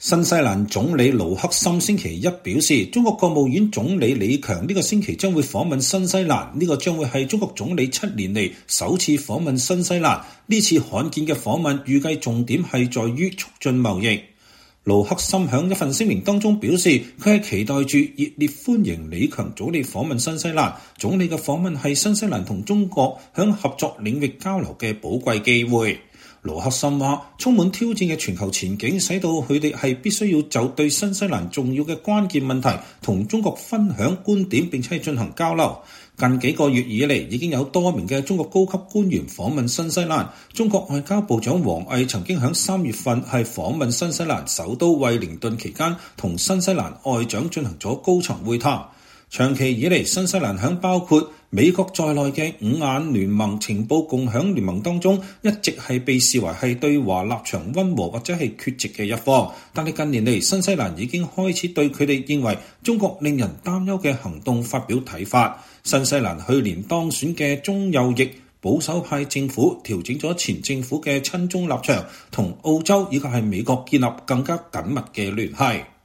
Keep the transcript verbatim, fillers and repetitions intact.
新西蘭總理盧克森星期一表示，中國國務院總理李強呢個星期將會訪問新西蘭，呢個將會係中國總理七年嚟首次訪問新西蘭。呢次罕見嘅訪問預計重點係在於促進貿易。盧克森喺一份聲明當中表示，佢係期待住熱烈歡迎李強總理訪問新西蘭。總理嘅訪問係新西蘭同中國喺合作領域交流嘅寶貴機會。盧克森話，充滿挑戰嘅全球前景使到佢哋係必須要就對新西蘭重要嘅關鍵問題同中國分享觀點並且進行交流。近幾個月以嚟，已經有多名嘅中國高級官員訪問新西蘭。中國外交部長王毅曾經喺三月份係訪問新西蘭首都惠靈頓期間，同新西蘭外長進行咗高層會談。長期以嚟，新西蘭喺包括美國在內嘅五眼聯盟情報共享聯盟當中，一直係被視為係對華立場溫和或者係缺席嘅一方。但係近年嚟，新西蘭已經開始對佢哋認為中國令人擔憂嘅行動發表睇法。新西蘭去年當選嘅中右翼保守派政府調整咗前政府嘅親中立場，同澳洲以及係美國建立更加緊密嘅聯繫。